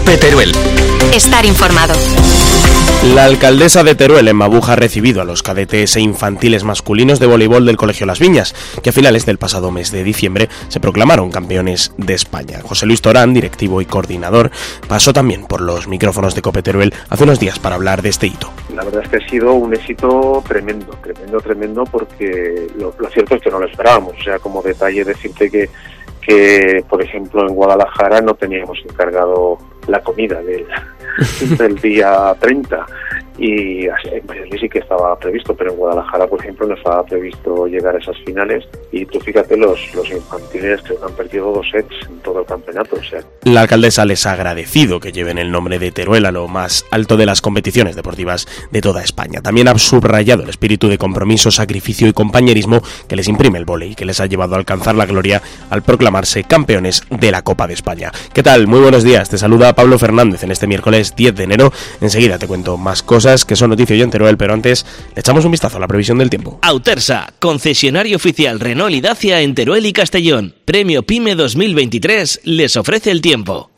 COPE Teruel. Estar informado. La alcaldesa de Teruel, Emma Buja, ha recibido a los cadetes e infantiles masculinos de voleibol del Colegio Las Viñas, que a finales del pasado mes de diciembre se proclamaron campeones de España. José Luis Torán, directivo y coordinador, pasó también por los micrófonos de COPE Teruel hace unos días para hablar de este hito. La verdad es que ha sido un éxito tremendo, porque lo cierto es que no lo esperábamos. O sea, como detalle decirte que por ejemplo, en Guadalajara no teníamos encargado la comida del día 30 y en Valladolid sí que estaba previsto, pero en Guadalajara, por ejemplo, no estaba previsto llegar a esas finales y tú fíjate los infantiles que han perdido 2 sets en todo el campeonato. O sea. La alcaldesa les ha agradecido que lleven el nombre de Teruel a lo más alto de las competiciones deportivas de toda España. También ha subrayado el espíritu de compromiso, sacrificio y compañerismo que les imprime el vóley y que les ha llevado a alcanzar la gloria al proclamarse campeones de la Copa de España. ¿Qué tal? Muy buenos días, te saluda Pablo Fernández en este miércoles 10 de enero. Enseguida te cuento más cosas que son noticia hoy en Teruel, pero antes le echamos un vistazo a la previsión del tiempo. Autersa, concesionario oficial Renault y Dacia en Teruel y Castellón. Premio PYME 2023 les ofrece el tiempo.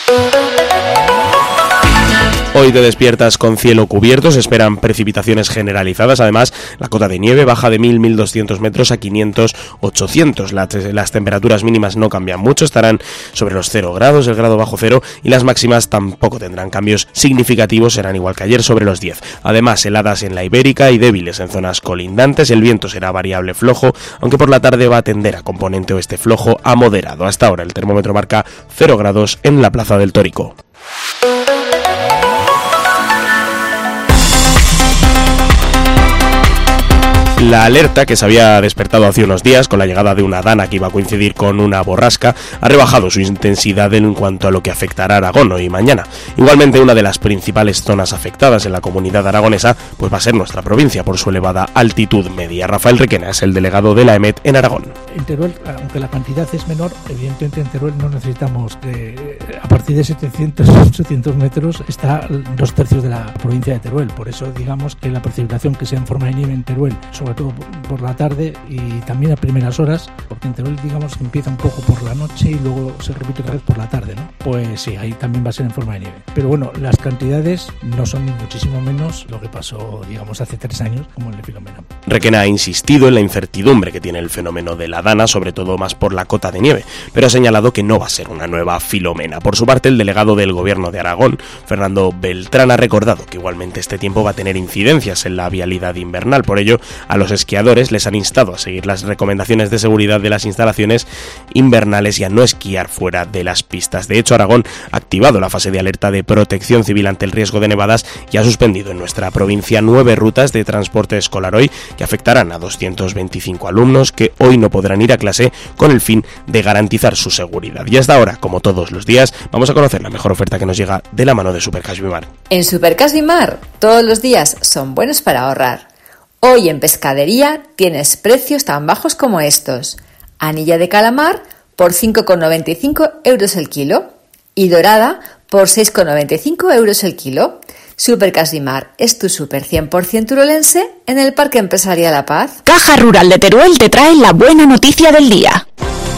Hoy te despiertas con cielo cubierto, se esperan precipitaciones generalizadas. Además, la cota de nieve baja de 1.200 metros a 500-800. Las temperaturas mínimas no cambian mucho, estarán sobre los 0 grados, el grado bajo cero, y las máximas tampoco tendrán cambios significativos, serán igual que ayer, sobre los 10. Además, heladas en la Ibérica y débiles en zonas colindantes. El viento será variable flojo, aunque por la tarde va a tender a componente oeste flojo a moderado. Hasta ahora el termómetro marca 0 grados en la Plaza del Tórico. La alerta, que se había despertado hace unos días con la llegada de una dana que iba a coincidir con una borrasca, ha rebajado su intensidad en cuanto a lo que afectará a Aragón hoy y mañana. Igualmente, una de las principales zonas afectadas en la comunidad aragonesa pues va a ser nuestra provincia por su elevada altitud media. Rafael Requena es el delegado de la EMET en Aragón. En Teruel, aunque la cantidad es menor, evidentemente en Teruel no necesitamos a partir de 700 metros está 2/3 de la provincia de Teruel. Por eso digamos que la precipitación que sea en forma de nieve en Teruel, sobre todo por la tarde y también a primeras horas, porque en Teruel digamos que empieza un poco por la noche y luego se repite otra vez por la tarde, ¿no? Pues sí, ahí también va a ser en forma de nieve. Pero bueno, las cantidades no son ni muchísimo menos lo que pasó, digamos, hace 3 años, como el de Filomena. Requena ha insistido en la incertidumbre que tiene el fenómeno de la dana, sobre todo más por la cota de nieve, pero ha señalado que no va a ser una nueva Filomena. Por su parte, el delegado del Gobierno de Aragón, Fernando Beltrán, ha recordado que igualmente este tiempo va a tener incidencias en la vialidad invernal. Por ello, a los esquiadores les han instado a seguir las recomendaciones de seguridad de las instalaciones invernales y a no esquiar fuera de las pistas. De hecho, Aragón ha activado la fase de alerta de protección civil ante el riesgo de nevadas y ha suspendido en nuestra provincia 9 rutas de transporte escolar hoy que afectarán a 225 alumnos que hoy no podrán ir a clase con el fin de garantizar su seguridad. Y hasta ahora, como todos los días, vamos a conocer la mejor oferta que nos llega de la mano de Supercash Bimar. En Supercash Bimar, todos los días son buenos para ahorrar. Hoy en pescadería tienes precios tan bajos como estos. Anilla de calamar por 5,95 euros el kilo y dorada por 6,95 euros el kilo. Supercash Bimar es tu super 100% turolense en el Parque Empresarial La Paz. Caja Rural de Teruel te trae la buena noticia del día.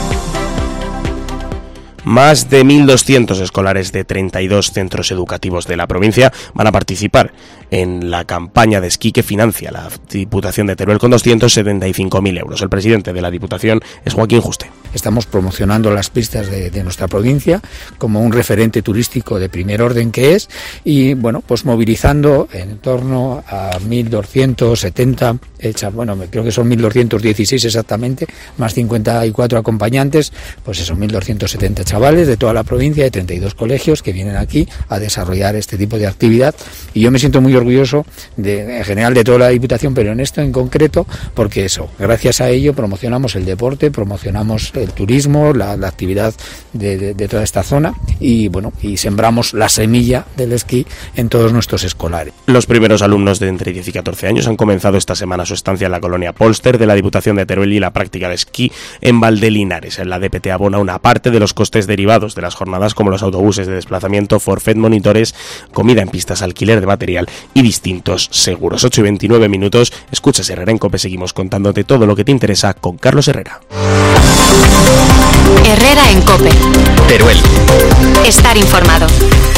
Más de 1.200 escolares de 32 centros educativos de la provincia van a participar en la campaña de esquí que financia la Diputación de Teruel con 275.000 euros. El presidente de la Diputación es Joaquín Juste. Estamos promocionando las pistas de nuestra provincia como un referente turístico de primer orden que es y bueno, pues movilizando en torno a 1.270, creo que son 1.216 exactamente, más 54 acompañantes, pues eso, 1.270 chavales de toda la provincia, de 32 colegios que vienen aquí a desarrollar este tipo de actividad y yo me siento muy orgulloso en general de toda la Diputación, pero en esto en concreto, porque eso, gracias a ello promocionamos el deporte, promocionamos el turismo, la actividad de toda esta zona y bueno, y sembramos la semilla del esquí en todos nuestros escolares. Los primeros alumnos de entre 10 y 14 años han comenzado esta semana su estancia en la colonia Polster de la Diputación de Teruel y la práctica de esquí en Valdelinares. En la DPT abona una parte de los costes derivados de las jornadas como los autobuses de desplazamiento, forfait, monitores, comida en pistas, alquiler de material y distintos seguros. 8:29, escuchas Herrera en COPE, seguimos contándote todo lo que te interesa con Carlos Herrera. Herrera en COPE. Teruel. Estar informado.